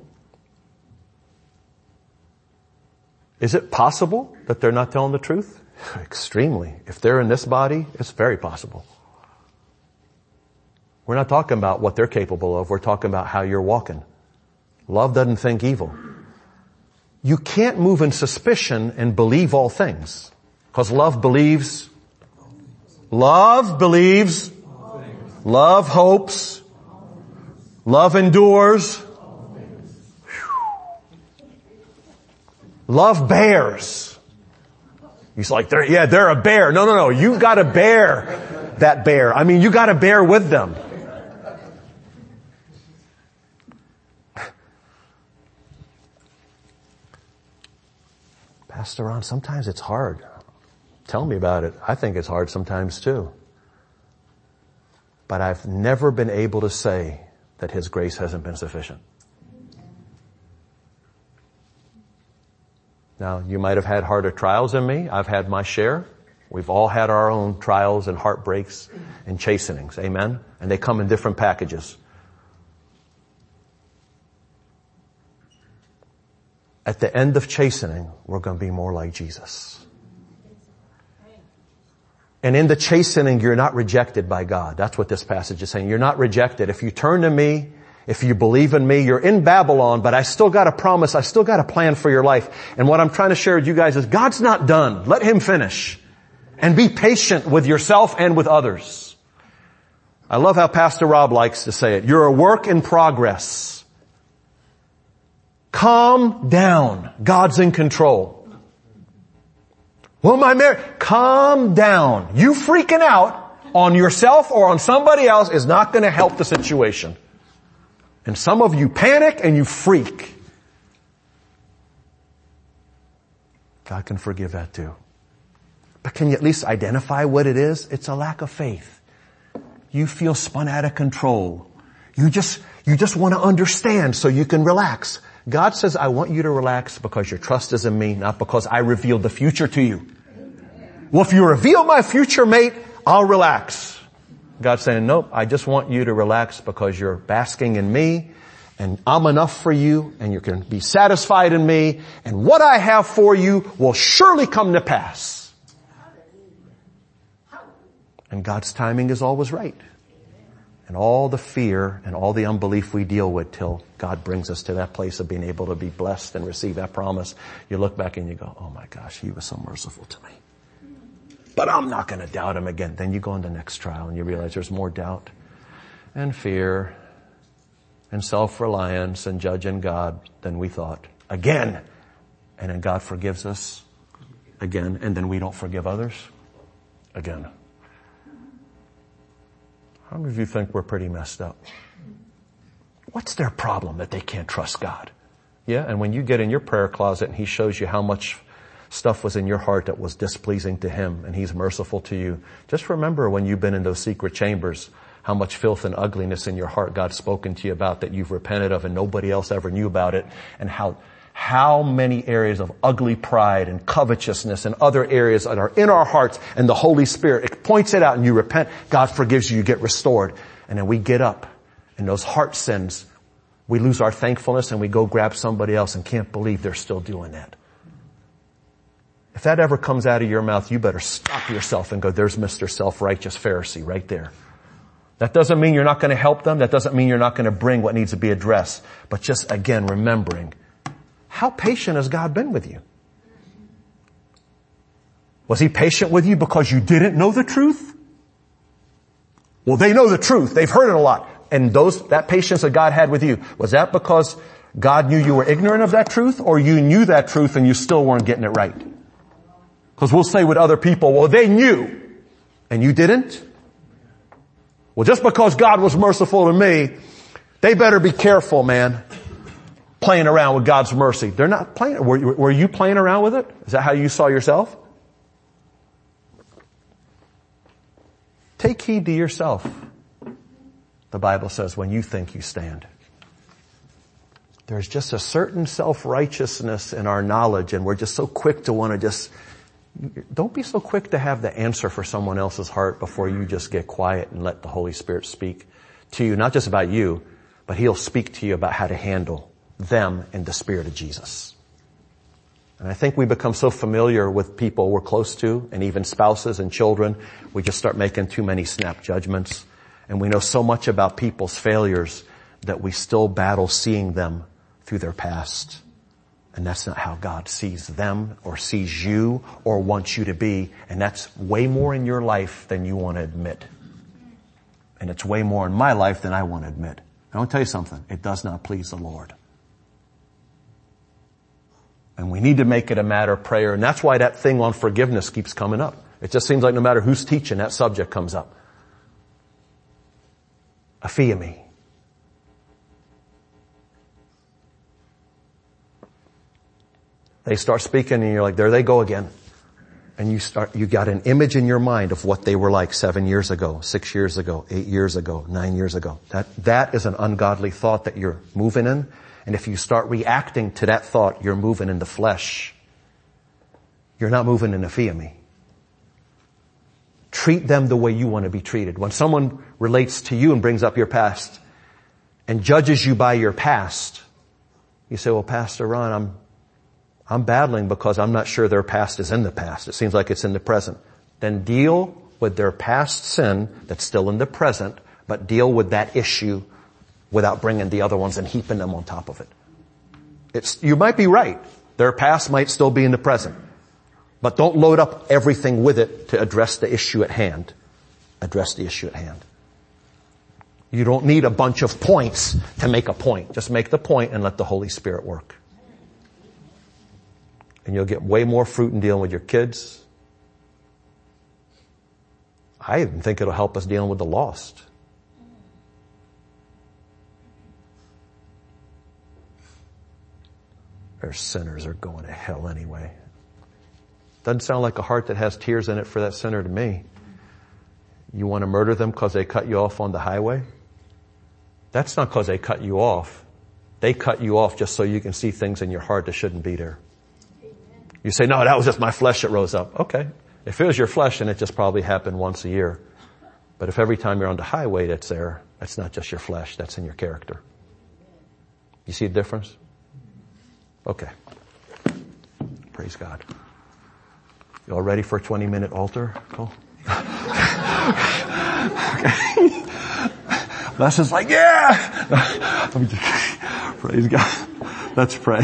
Is it possible that they're not telling the truth? Extremely. If they're in this body, it's very possible. We're not talking about what they're capable of. We're talking about how you're walking. Love doesn't think evil. You can't move in suspicion and believe all things. Because love believes. Love believes. Love hopes. Love endures. Love bears. He's like, they're, yeah, they're a bear. No, no, no. You gotta bear that bear. I mean, you gotta bear with them. Pastor Ron, sometimes it's hard. Tell me about it. I think it's hard sometimes too. But I've never been able to say that His grace hasn't been sufficient. Now, you might have had harder trials than me. I've had my share. We've all had our own trials and heartbreaks and chastenings. Amen? And they come in different packages. At the end of chastening, we're going to be more like Jesus. And in the chastening, you're not rejected by God. That's what this passage is saying. You're not rejected. If you turn to me, if you believe in me, you're in Babylon, but I still got a promise. I still got a plan for your life. And what I'm trying to share with you guys is God's not done. Let him finish. And be patient with yourself and with others. I love how Pastor Rob likes to say it. You're a work in progress. Calm down. God's in control. Well, my marriage, calm down. You freaking out on yourself or on somebody else is not going to help the situation. And some of you panic and you freak. God can forgive that too. But can you at least identify what it is? It's a lack of faith. You feel spun out of control. You just, you just want to understand so you can relax. God says, I want you to relax because your trust is in me, not because I revealed the future to you. Well, if you reveal my future, mate, I'll relax. God's saying, nope, I just want you to relax because you're basking in me and I'm enough for you and you can be satisfied in me and what I have for you will surely come to pass. And God's timing is always right. And all the fear and all the unbelief we deal with till God brings us to that place of being able to be blessed and receive that promise, you look back and you go, oh my gosh, he was so merciful to me. But I'm not going to doubt him again. Then you go on the next trial and you realize there's more doubt and fear and self-reliance and judging God than we thought. Again. And then God forgives us again. And then we don't forgive others again. How many of you think we're pretty messed up? What's their problem that they can't trust God? Yeah, and when you get in your prayer closet and he shows you how much stuff was in your heart that was displeasing to him and he's merciful to you, just remember when you've been in those secret chambers, how much filth and ugliness in your heart God's spoken to you about that you've repented of and nobody else ever knew about it, and how how many areas of ugly pride and covetousness and other areas that are in our hearts, and the Holy Spirit, it points it out and you repent, God forgives you, you get restored. And then we get up and those heart sins, we lose our thankfulness and we go grab somebody else and can't believe they're still doing that. If that ever comes out of your mouth, you better stop yourself and go, there's Mister Self-Righteous Pharisee right there. That doesn't mean you're not going to help them. That doesn't mean you're not going to bring what needs to be addressed. But just again, remembering, how patient has God been with you? Was he patient with you because you didn't know the truth? Well, they know the truth. They've heard it a lot. And those, that patience that God had with you, was that because God knew you were ignorant of that truth, or you knew that truth and you still weren't getting it right? Because we'll say with other people, well, they knew and you didn't. Well, just because God was merciful to me, they better be careful, man, playing around with God's mercy. They're not playing. Were you, were you playing around with it? Is that how you saw yourself? Take heed to yourself. The Bible says when you think you stand. There's just a certain self-righteousness in our knowledge, and we're just so quick to want to just, don't be so quick to have the answer for someone else's heart before you just get quiet and let the Holy Spirit speak to you, not just about you, but he'll speak to you about how to handle them in the Spirit of Jesus. And I think we become so familiar with people we're close to, and even spouses and children, we just start making too many snap judgments. And we know so much about people's failures that we still battle seeing them through their past. And that's not how God sees them or sees you or wants you to be. And that's way more in your life than you want to admit. And it's way more in my life than I want to admit. I want to tell you something. It does not please the Lord. And we need to make it a matter of prayer. And that's why that thing on forgiveness keeps coming up. It just seems like no matter who's teaching, that subject comes up. Aphiemi. They start speaking and you're like, there they go again. And you start, you got an image in your mind of what they were like seven years ago, six years ago, eight years ago, nine years ago. That, that is an ungodly thought that you're moving in. And if you start reacting to that thought, you're moving in the flesh. You're not moving in Aphiemi. Treat them the way you want to be treated. When someone relates to you and brings up your past and judges you by your past, you say, well, Pastor Ron, I'm, I'm battling because I'm not sure their past is in the past. It seems like it's in the present. Then deal with their past sin that's still in the present, but deal with that issue without bringing the other ones and heaping them on top of it. It's, you might be right. Their past might still be in the present. But don't load up everything with it to address the issue at hand. Address the issue at hand. You don't need a bunch of points to make a point. Just make the point and let the Holy Spirit work. And you'll get way more fruit in dealing with your kids. I even think it'll help us dealing with the lost. Their sinners are going to hell anyway. Doesn't sound like a heart that has tears in it for that sinner to me. You want to murder them because they cut you off on the highway? That's not because they cut you off. They cut you off just so you can see things in your heart that shouldn't be there. You say, no, that was just my flesh that rose up. Okay. If it was your flesh, then it just probably happened once a year. But if every time you're on the highway that's there, that's not just your flesh, that's in your character. You see the difference? Okay. Praise God. You all ready for a twenty minute altar call? Okay. Les is like, yeah! Let me just, praise God. Let's pray.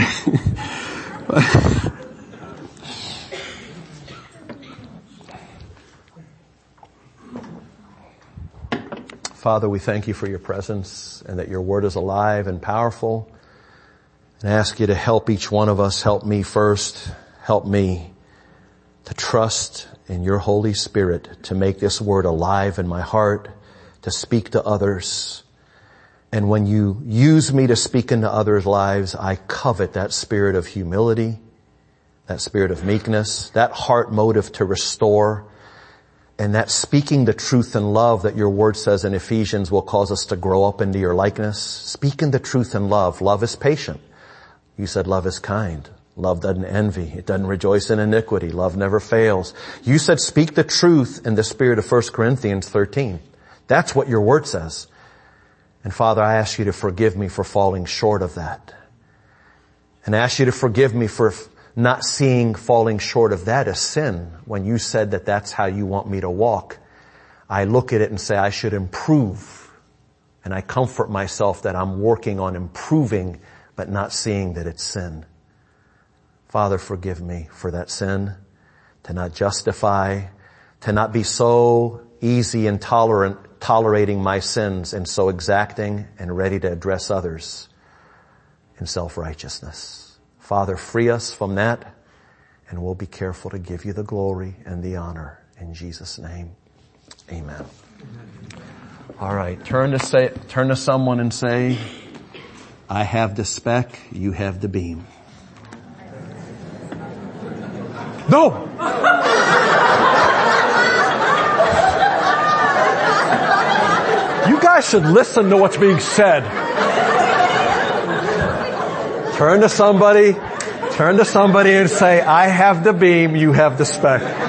Father, we thank you for your presence and that your word is alive and powerful. And I ask you to help each one of us. Help me first. Help me to trust in your Holy Spirit to make this word alive in my heart, to speak to others. And when you use me to speak into others' lives, I covet that spirit of humility, that spirit of meekness, that heart motive to restore, and that speaking the truth in love that your word says in Ephesians will cause us to grow up into your likeness. Speaking the truth in love. Love is patient. You said love is kind. Love doesn't envy. It doesn't rejoice in iniquity. Love never fails. You said speak the truth in the spirit of First Corinthians thirteen. That's what your word says. And Father, I ask you to forgive me for falling short of that. And I ask you to forgive me for not seeing falling short of that as sin. When you said that that's how you want me to walk, I look at it and say I should improve. And I comfort myself that I'm working on improving, but not seeing that it's sin. Father, forgive me for that sin, to not justify, to not be so easy and tolerant, tolerating my sins and so exacting and ready to address others in self-righteousness. Father, free us from that, and we'll be careful to give you the glory and the honor. In Jesus' name, amen. All right, turn to say, turn to someone and say, I have the speck, you have the beam. No! You guys should listen to what's being said. Turn to somebody, turn to somebody and say, I have the beam, you have the speck.